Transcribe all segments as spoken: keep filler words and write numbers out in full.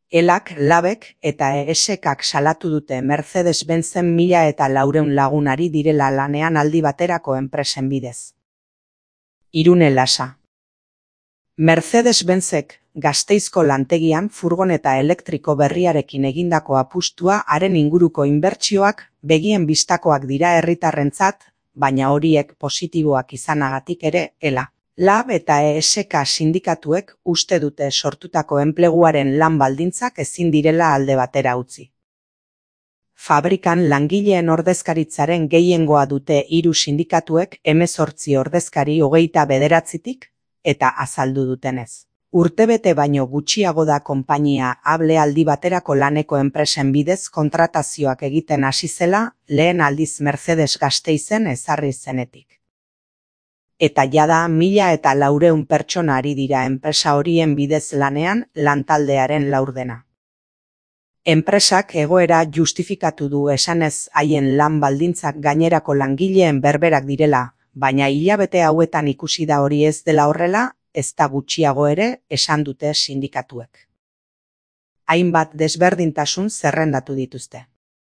Elak, labek eta esekak salatu dute Mercedes-Benzen mila eta laureun lagunari direla lanean aldi baterako enpresen bidez. Irune Lasa. Mercedes-Benzek Gasteizko lantegian furgoneta elektriko berriarekin egindako apustua haren inguruko inbertsioak begien bistakoak dira herritarrentzat, baina horiek positiboak izanagatik ere, ela. Lab eta E S K sindikatuek uste dute sortutako enpleguaren lan baldintzak ezin direla alde batera utzi. Fabrikan langileen ordezkaritzaren gehiengoa dute hiru sindikatuek hemezortzi ordezkari hogeita bederatzitik eta azaldu dutenez. Urtebete baino gutxiago da konpainia able aldi baterako laneko enpresen bidez kontratazioak egiten hasi zela lehen aldiz Mercedes Gasteizen ezarri zenetik. Eta jada mila eta laureun pertsona ari dira enpresa horien bidez lanean lantaldearen laurdena. Enpresak egoera justifikatu du esanez haien lan baldintzak gainerako langileen berberak direla, baina hilabete hauetan ikusi da hori ez dela horrela, ez da gutxiago ere esan dute sindikatuek. Hainbat desberdintasun zerrendatu dituzte.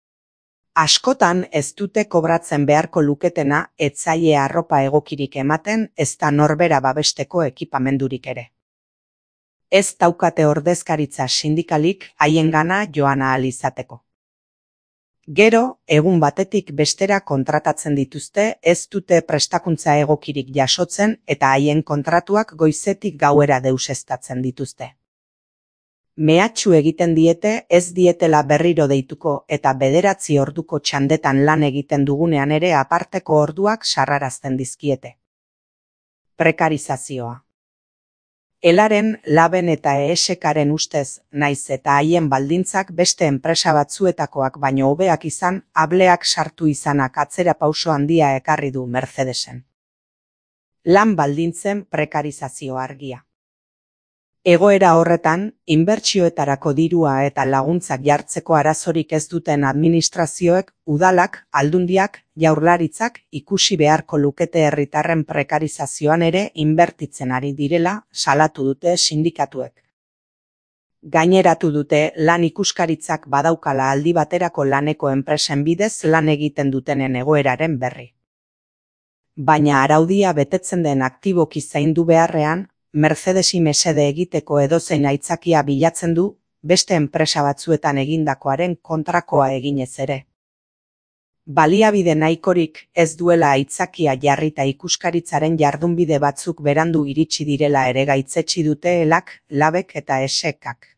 Askotan ez dute kobratzen beharko luketena ez zaie arropa egokirik ematen ezta norbera babesteko ekipamendurik ere. Ez daukate ordezkaritza sindikalik haiengana joan ahal izateko. Gero, egun batetik bestera kontratatzen dituzte ez dute prestakuntza egokirik jasotzen eta haien kontratuak goizetik gauera deuseztatzen dituzte. Mehatxu egiten diete ez dietela berriro deituko eta bederatzi orduko txandetan lan egiten dugunean ere aparteko orduak sarrarazten dizkiete. Prekarizazioa. Elaren, Laben eta E S Karen ustez, naiz eta haien baldintzak beste enpresa batzuetakoak baino hobeak izan, ableak sartu izanak atzera pauso handia ekarri du Mercedesen. Lan baldintzen prekarizazio argia. Egoera horretan, inbertsioetarako dirua eta laguntzak jartzeko arazorik ez duten administrazioek, udalak, aldundiak, jaurlaritzak ikusi beharko lukete herritarren prekarizazioan ere inbertitzen ari direla salatu dute sindikatuek. Gaineratu dute lan ikuskaritzak badaukala aldi baterako laneko enpresen bidez lan egiten dutenen egoeraren berri. Baina araudia betetzen den aktiboki zaindu beharrean, Mercedesi mesede egiteko edozein aitzakia bilatzen du, beste enpresa batzuetan egindakoaren kontrakoa eginez ere. Baliabide nahikorik ez duela aitzakia jarrita ikuskaritzaren jardunbide batzuk berandu iritsi direla ere gaitzetsi dute Elak, Labek eta E S Kak.